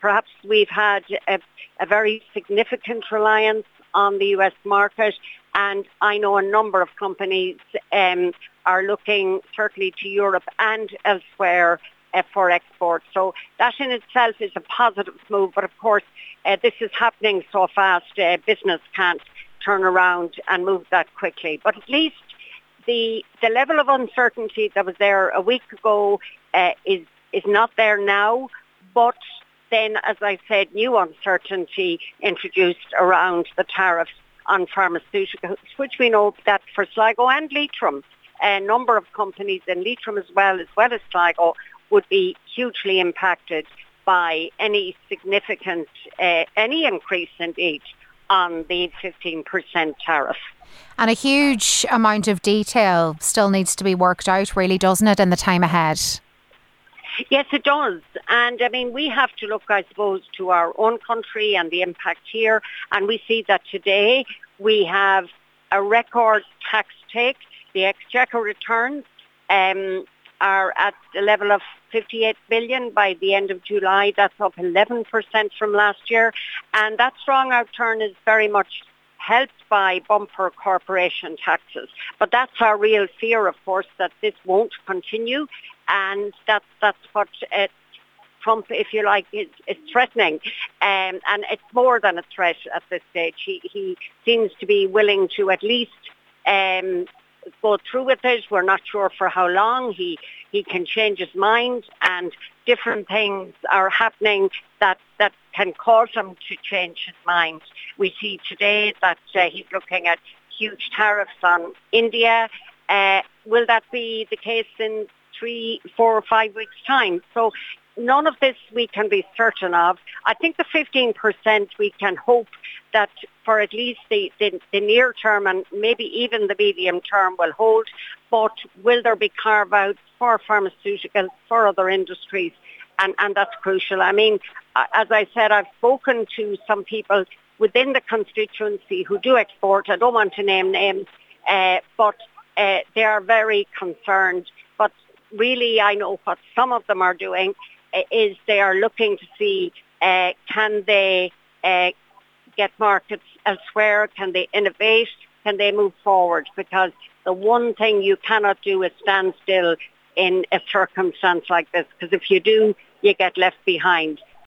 perhaps we've had a very significant reliance on the US market, and I know a number of companies are looking certainly to Europe and elsewhere for export. So that in itself is a positive move, but of course this is happening so fast, business can't turn around and move that quickly. But at least the level of uncertainty that was there a week ago is not there now, but then, as I said, new uncertainty introduced around the tariffs on pharmaceuticals, which we know that for Sligo and Leitrim, a number of companies in Leitrim as well as Sligo would be hugely impacted by any significant, any increase indeed on the 15% tariff. And a huge amount of detail still needs to be worked out, really, doesn't it, in the time ahead? Yes, it does. And I mean, we have to look, I suppose, to our own country and the impact here. And we see that today we have a record tax take. The Exchequer returns are at the level of 58 billion by the end of July. That's up 11% from last year. And that strong outturn is very much helped by bumper corporation taxes. But that's our real fear, of course, that this won't continue. And that's what Trump, if you like, is threatening. And it's more than a threat at this stage. He seems to be willing to at least go through with it. We're not sure for how long. He can change his mind, and different things are happening that can cause him to change his mind. We see today that he's looking at huge tariffs on India. Will that be the case in 3, 4 or 5 weeks' time? So none of this we can be certain of. I think the 15% we can hope that for at least the near term and maybe even the medium term will hold. But will there be carve-outs for pharmaceuticals, for other industries? And that's crucial. I mean, as I said, I've spoken to some people within the constituency who do export. I don't want to name names, but they are very concerned. But really, I know what some of them are doing is they are looking to see can they get markets elsewhere, can they innovate, can they move forward? Because the one thing you cannot do is stand still in a circumstance like this, because if you do, you get left behind.